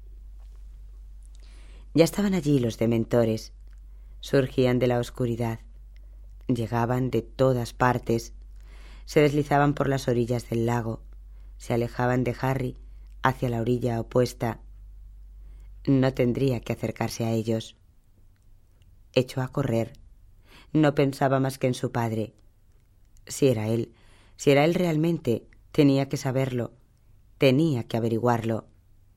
Ya estaban allí los dementores. Surgían de la oscuridad. Llegaban de todas partes. Se deslizaban por las orillas del lago. Se alejaban de Harry hacia la orilla opuesta. No tendría que acercarse a ellos. Echó a correr. No pensaba más que en su padre. Si era él realmente, tenía que saberlo. Tenía que averiguarlo.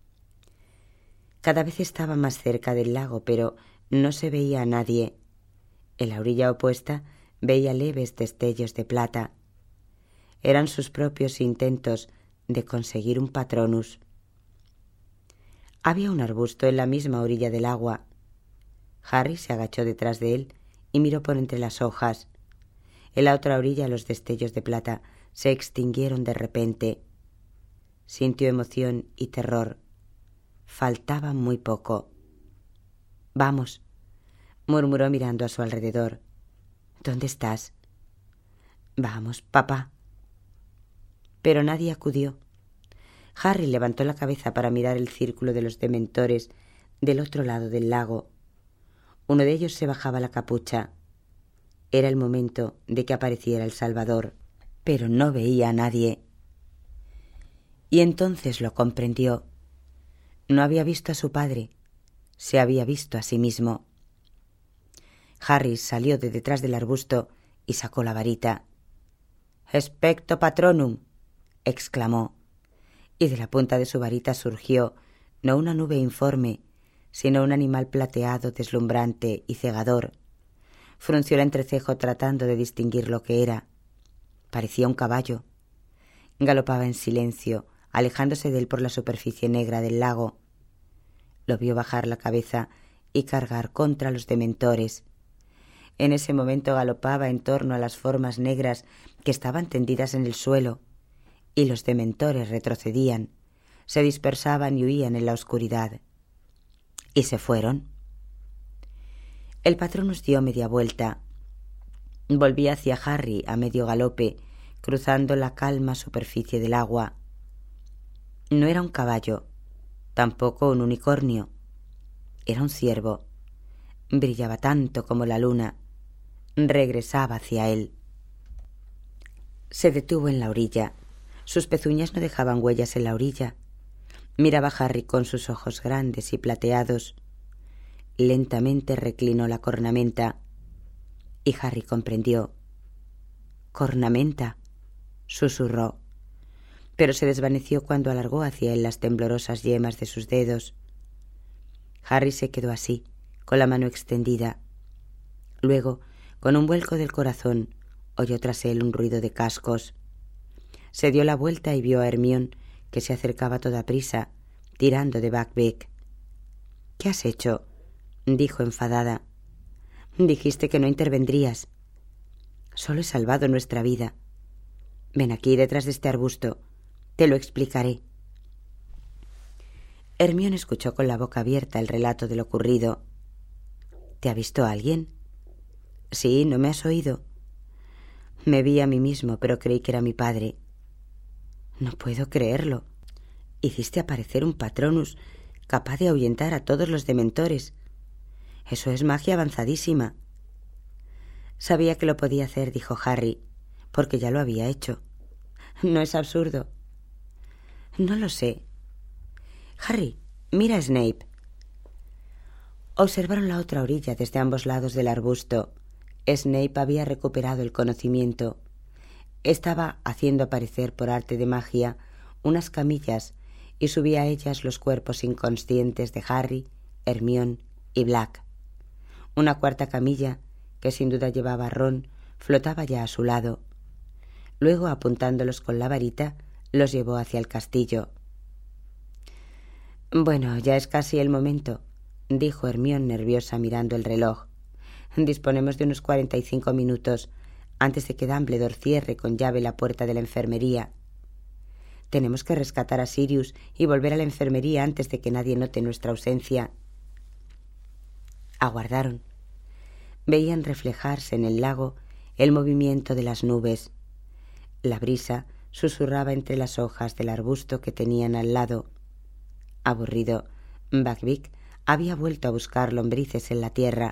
Cada vez estaba más cerca del lago, pero no se veía a nadie. En la orilla opuesta veía leves destellos de plata. Eran sus propios intentos de conseguir un Patronus. Había un arbusto en la misma orilla del agua. Harry se agachó detrás de él y miró por entre las hojas. En la otra orilla los destellos de plata se extinguieron de repente. Sintió emoción y terror. Faltaba muy poco. «Vamos», murmuró mirando a su alrededor. «¿Dónde estás?» «Vamos, papá». Pero nadie acudió. Harry levantó la cabeza para mirar el círculo de los dementores del otro lado del lago. Uno de ellos se bajaba la capucha. Era el momento de que apareciera el Salvador, pero no veía a nadie. Y entonces lo comprendió. No había visto a su padre, se había visto a sí mismo. Harry salió de detrás del arbusto y sacó la varita. «Expecto Patronum», exclamó, y de la punta de su varita surgió no una nube informe, sino un animal plateado, deslumbrante y cegador. Frunció el entrecejo tratando de distinguir lo que era. Parecía un caballo. Galopaba en silencio, alejándose de él por la superficie negra del lago. Lo vio bajar la cabeza y cargar contra los dementores. En ese momento galopaba en torno a las formas negras que estaban tendidas en el suelo, y los dementores retrocedían, se dispersaban y huían en la oscuridad. Y se fueron. El Patronus dio media vuelta. Volvía hacia Harry a medio galope, cruzando la calma superficie del agua. No era un caballo, tampoco un unicornio. Era un ciervo. Brillaba tanto como la luna. Regresaba hacia él. Se detuvo en la orilla. Sus pezuñas no dejaban huellas en la orilla. Miraba a Harry con sus ojos grandes y plateados. Lentamente reclinó la cornamenta y Harry comprendió. «Cornamenta», susurró, pero se desvaneció cuando alargó hacia él las temblorosas yemas de sus dedos. Harry se quedó así, con la mano extendida. Luego, con un vuelco del corazón, oyó tras él un ruido de cascos. Se dio la vuelta y vio a Hermione, que se acercaba a toda prisa, tirando de Buckbeak. —¿Qué has hecho? —dijo enfadada. —Dijiste que no intervendrías. Solo he salvado nuestra vida. Ven aquí detrás de este arbusto. Te lo explicaré. Hermione escuchó con la boca abierta el relato de lo ocurrido. ¿Te ha visto alguien? Sí, ¿no me has oído? Me vi a mí mismo, pero creí que era mi padre. No puedo creerlo. Hiciste aparecer un Patronus capaz de ahuyentar a todos los dementores. Eso es magia avanzadísima. Sabía que lo podía hacer, dijo Harry, porque ya lo había hecho. ¿No es absurdo? No lo sé. Harry, mira a Snape. Observaron la otra orilla desde ambos lados del arbusto. Snape había recuperado el conocimiento. Estaba haciendo aparecer por arte de magia unas camillas y subía a ellas los cuerpos inconscientes de Harry, Hermione y Black. Una cuarta camilla, que sin duda llevaba a Ron, flotaba ya a su lado. Luego, apuntándolos con la varita, los llevó hacia el castillo. Bueno, ya es casi el momento, dijo Hermione nerviosa mirando el reloj. Disponemos de unos 45 minutos antes de que Dumbledore cierre con llave la puerta de la enfermería. Tenemos que rescatar a Sirius y volver a la enfermería antes de que nadie note nuestra ausencia. Aguardaron. Veían reflejarse en el lago el movimiento de las nubes. La brisa susurraba entre las hojas del arbusto que tenían al lado. Aburrido, Buckbeak había vuelto a buscar lombrices en la tierra.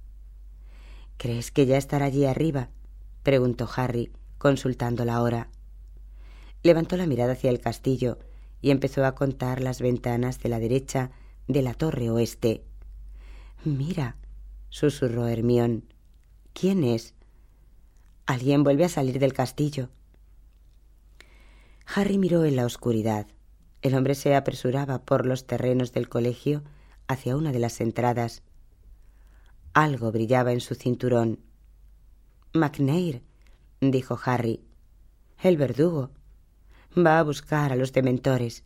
¿Crees que ya estará allí arriba?, preguntó Harry, consultando la hora. Levantó la mirada hacia el castillo y empezó a contar las ventanas de la derecha de la torre oeste. «Mira», susurró Hermione. «¿Quién es?» «Alguien vuelve a salir del castillo». Harry miró en la oscuridad. El hombre se apresuraba por los terrenos del colegio hacia una de las entradas. Algo brillaba en su cinturón. «McNair», dijo Harry. «El verdugo. Va a buscar a los dementores».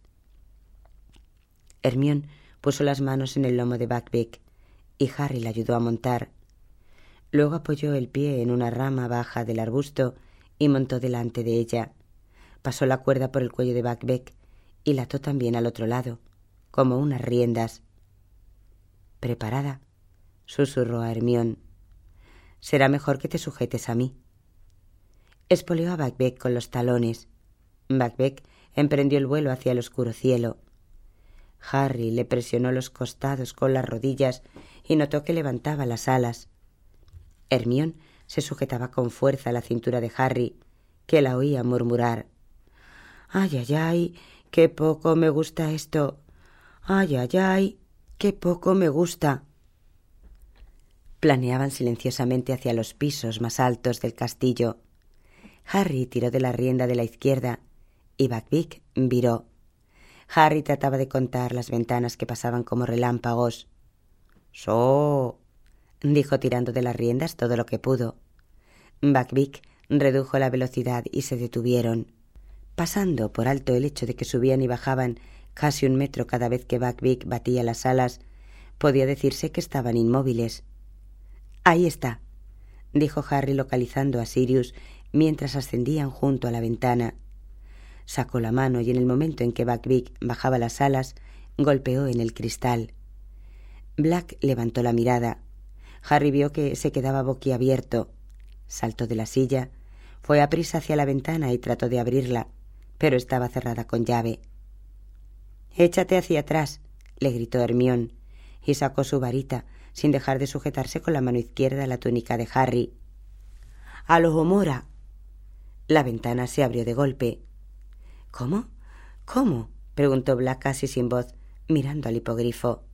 Hermione puso las manos en el lomo de Buckbeak y Harry la ayudó a montar. Luego apoyó el pie en una rama baja del arbusto y montó delante de ella. Pasó la cuerda por el cuello de Buckbeak y la ató también al otro lado, como unas riendas. «¿Preparada?», susurró a Hermione. «Será mejor que te sujetes a mí». Espoleó a Buckbeak con los talones. Buckbeak emprendió el vuelo hacia el oscuro cielo. Harry le presionó los costados con las rodillas y notó que levantaba las alas. Hermione se sujetaba con fuerza a la cintura de Harry, que la oía murmurar: «Ay, ay, ay, qué poco me gusta esto. Ay, ay, ay, qué poco me gusta». Planeaban silenciosamente hacia los pisos más altos del castillo. Harry tiró de la rienda de la izquierda y Buckbeak viró. Harry trataba de contar las ventanas que pasaban como relámpagos. «So», dijo tirando de las riendas todo lo que pudo. Buckbeak redujo la velocidad y se detuvieron. Pasando por alto el hecho de que subían y bajaban casi 1 metro cada vez que Buckbeak batía las alas, podía decirse que estaban inmóviles. «Ahí está», dijo Harry localizando a Sirius mientras ascendían junto a la ventana. Sacó la mano y en el momento en que Buckbeak bajaba las alas, golpeó en el cristal. Black levantó la mirada. Harry vio que se quedaba boquiabierto. Saltó de la silla, fue aprisa hacia la ventana y trató de abrirla, pero estaba cerrada con llave. «Échate hacia atrás», le gritó Hermione, y sacó su varita, sin dejar de sujetarse con la mano izquierda la túnica de Harry. «¡A los Homora!». La ventana se abrió de golpe. «¿Cómo? ¿Cómo?», preguntó Black casi sin voz, mirando al hipogrifo.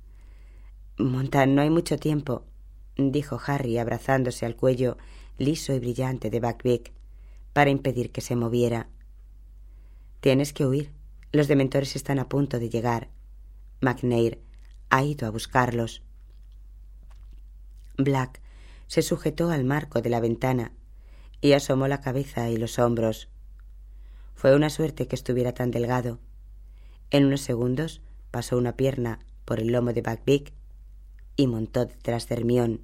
«Monta, no hay mucho tiempo», dijo Harry abrazándose al cuello liso y brillante de Buckbeak para impedir que se moviera. «Tienes que huir. Los dementores están a punto de llegar. McNair ha ido a buscarlos». Black se sujetó al marco de la ventana y asomó la cabeza y los hombros. Fue una suerte que estuviera tan delgado. En unos segundos pasó una pierna por el lomo de Buckbeak y montó detrás de Hermione.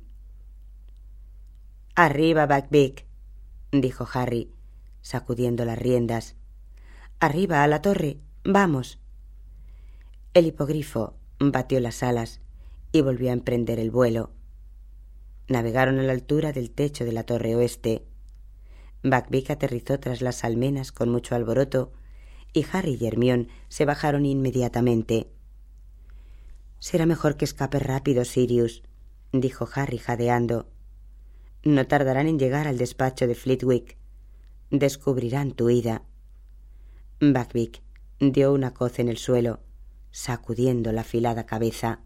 «Arriba, Buckbeak», dijo Harry, sacudiendo las riendas. «Arriba, a la torre. Vamos». El hipogrifo batió las alas y volvió a emprender el vuelo. Navegaron a la altura del techo de la torre oeste. Buckbeak aterrizó tras las almenas con mucho alboroto y Harry y Hermione se bajaron inmediatamente. «Será mejor que escape rápido, Sirius», dijo Harry jadeando. «No tardarán en llegar al despacho de Flitwick. Descubrirán tu ida». Buckbeak dio una coz en el suelo, sacudiendo la afilada cabeza.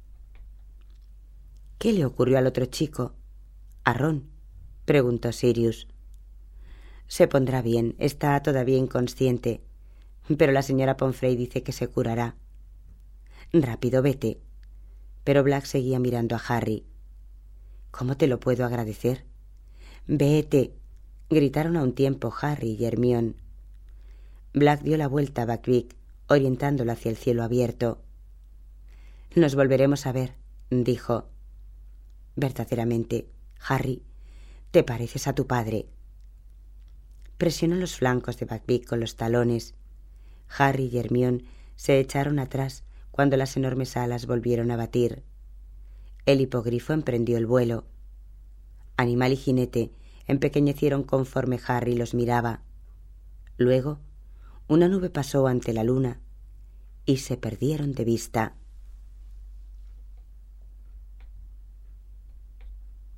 «¿Qué le ocurrió al otro chico? ¿A Ron?», preguntó Sirius. «Se pondrá bien, está todavía inconsciente, pero la señora Pomfrey dice que se curará». «Rápido, vete». Pero Black seguía mirando a Harry. «¿Cómo te lo puedo agradecer?» «Vete», gritaron a un tiempo Harry y Hermione. Black dio la vuelta a Buckbeak, orientándolo hacia el cielo abierto. «Nos volveremos a ver», dijo. «Verdaderamente, Harry, te pareces a tu padre». Presionó los flancos de Buckbeak con los talones. Harry y Hermione se echaron atrás cuando las enormes alas volvieron a batir. El hipogrifo emprendió el vuelo. Animal y jinete empequeñecieron conforme Harry los miraba. Luego, una nube pasó ante la luna y se perdieron de vista.